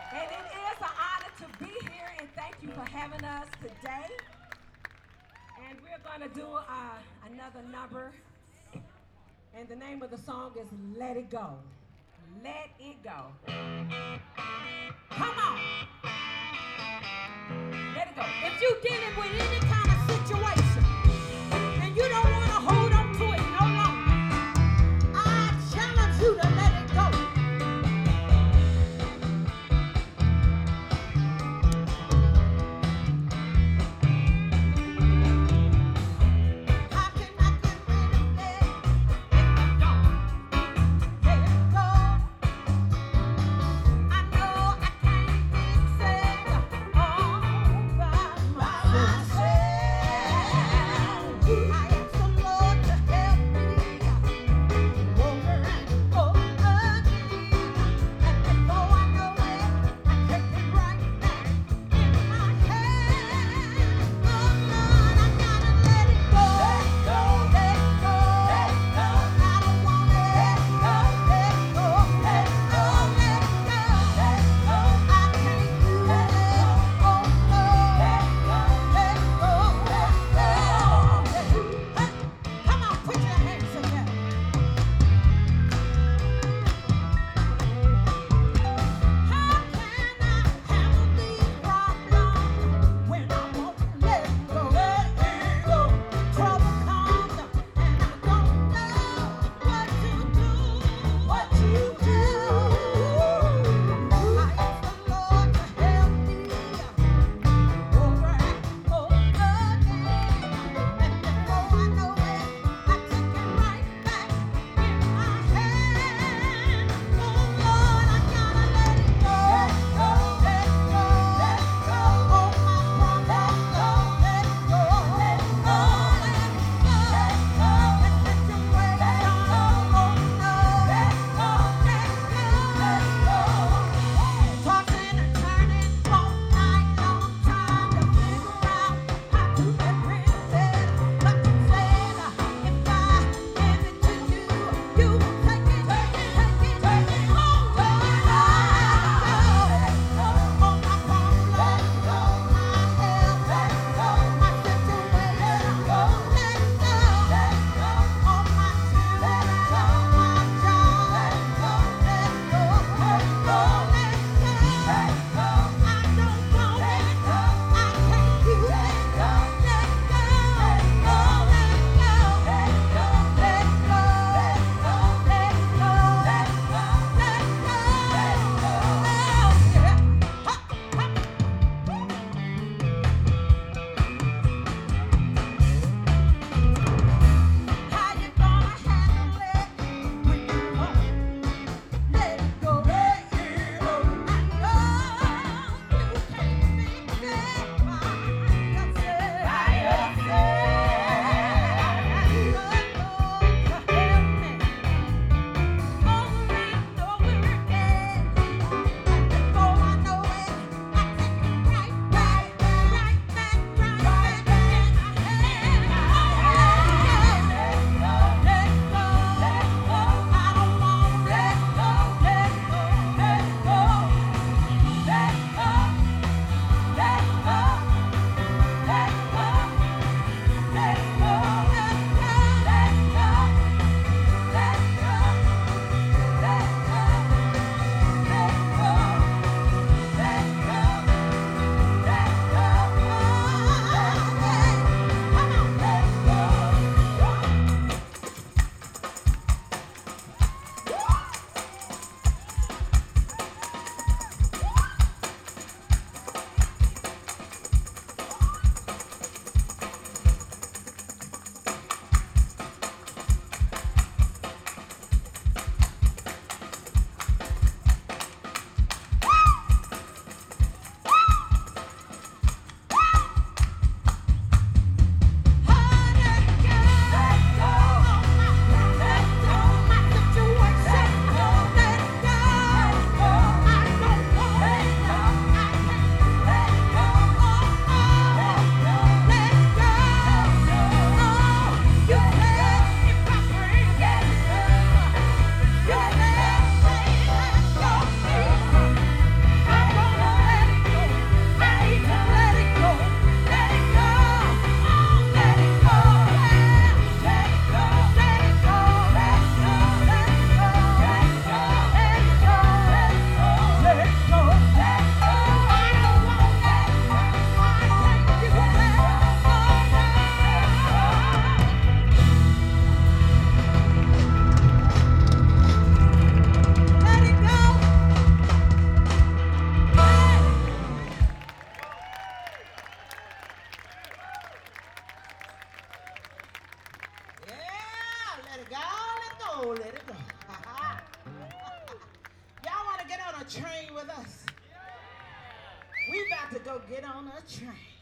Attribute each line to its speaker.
Speaker 1: And it is an honor to be here, and thank you for having us today. And we're going to do another number, and the name of the song is Let It Go. Let It Go. Come on. Let it go. If you're dealing with any kind of situation and you don't want to hold on to it no longer, I challenge you to let it go. How can I get rid of it if I don't let it go?
Speaker 2: God, let it go, let it go. Y'all want to get on a train with us? We about to go get on a train.